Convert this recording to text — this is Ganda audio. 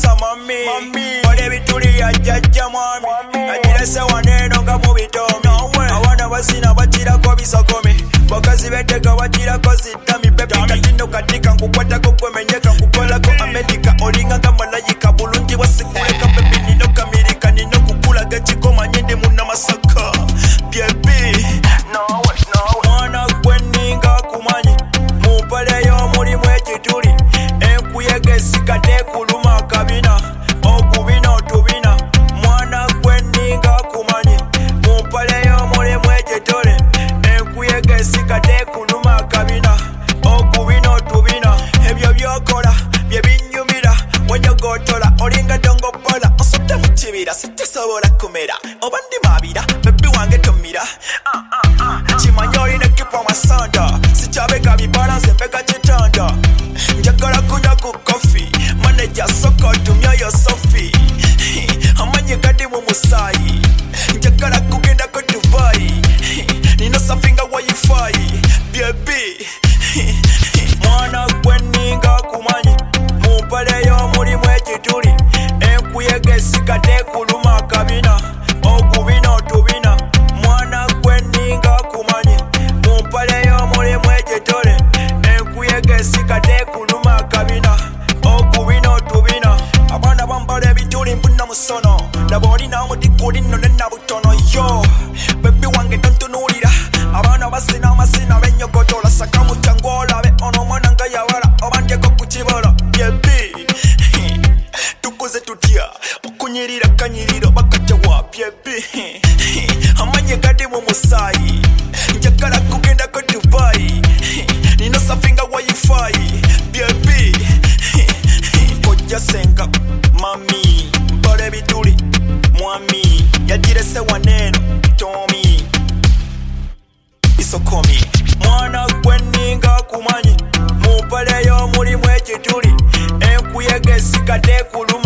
kusa mami Ole bituli ya jaja mwami Ajirese waneno nga mubitomi Awana basina bachirako bisokomi Bakazi beteka bachirako zitami Pepi katino katika nkukwatako kwemenyeka Nkukolako Amerika olinga nga malayika Bulungi wasikuleka pepi nino kamirika Nino kukulaga chikoma nyende muna masaka Biebi Mwana kweninga kumanyi Mupale yo muri mwechituli Enkuyege sikate kuluma kabina Okubina otubina Mwana kweninga kumanyi Mupale yo muri mwechituli Enkuyege sikate kuluma kabina Okubina otubina Ebyo byokola byebinyumira Wanyogotola olinga dongo pola Osote mukibira sitesobola kumera Obandi mabira bebi wange tomira Chimanyi olina kipa masanda Sichabeka bibalanse mpeka chitanda Njagala kunya ku kofi Manager soko tumya yo Sophie Amanye gadi mu musayi Njagala kugenda ko Dubai Nino safinga wifi Baby Mwana kweninga kumanyi Mupale yo muri mwechituli Enkuyege sikate kuluma kabina Okubina otubina Mwana kweninga kumanyi Mupale yo muri mwechituli Enkuyege sikate kuluma kabina Okubina otubina Abana bambale bituli mbuna musono Naboli na mudikuli no nena butono yo Baby wange tontunulira Abana basina masina benyogotola Saka mutangola be ono mwana nga yawala Obandeko kuchibola Baby Tukuze tutya Okunyirira kanyiriro bakacha wa Baby Amanye gadi mu musayi Njagala kugenda ko Dubai Nino safinga wifi Baby Koja senga mami Mpole bituli mwami Yajirese waneno Tommy Isokomi Mwana kweninga kumanyi Mupale yo muri mwechituli Enkuyege sikate kuluma